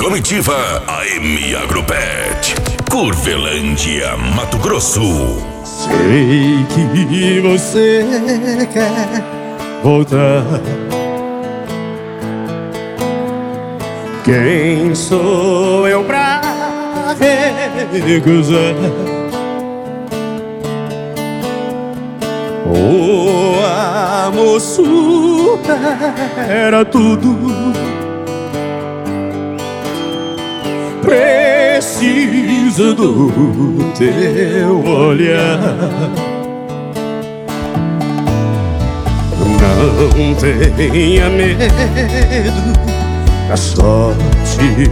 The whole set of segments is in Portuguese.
Comitiva AM Agropet, Curvelândia, Mato Grosso. Sei que você quer voltar. Quem sou eu pra recusar? O amor supera tudo. Preciso do teu olhar. Não tenha medo da sorte.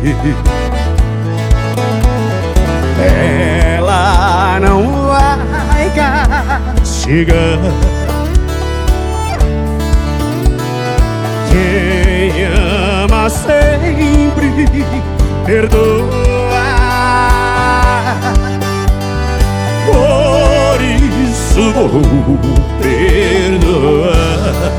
Ela não vai castigar. Quem ama sempre perdoa. Por isso vou perdoar.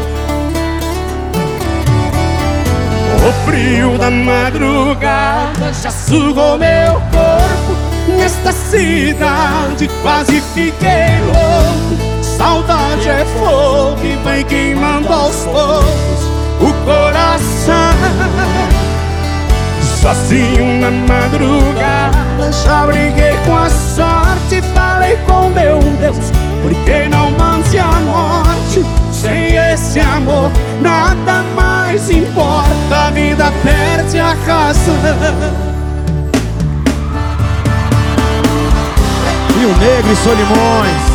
O frio da madrugada já sugou meu corpo. Nesta cidade quase fiquei louco. Saudade é fogo que vai queimando aos poucos o coração. Sozinho na madrugada já briguei com a sorte. Falei com meu Deus, por que não mande a morte? Sem esse amor nada mais importa. A vida perde a razão. Rio Negro e Solimões.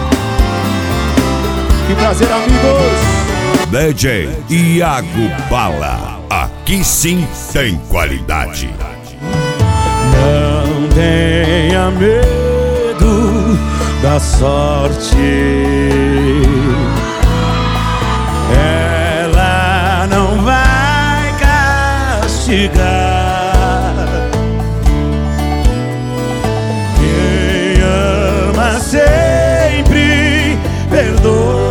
Que prazer, amigos. DJ Iago Bala, aqui sim tem qualidade. Não tenha medo da sorte. Ela não vai castigar. Quem ama sempre perdoa.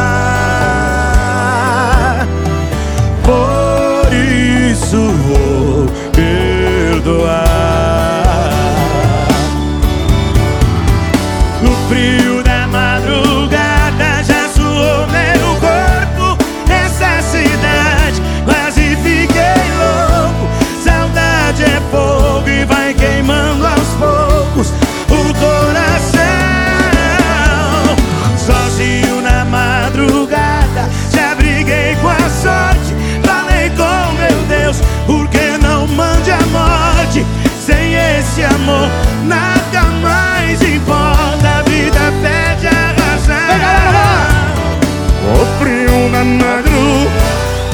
Por isso vou perdoar. No frio da madrugada já suou meu corpo. Essa cidade quase fiquei louco. Saudade é fogo e vai queimando aos poucos o coração. Sozinho na madrugada já briguei com a sorte. Falei com meu Deus, por que não mande a morte? Sem esse amor nada mais importa. A vida perde a razão. O frio na madrugada.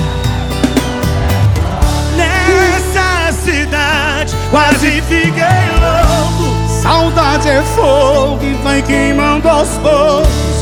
Nessa cidade quase fiquei louco. Saudade é fogo e vai queimando aos poucos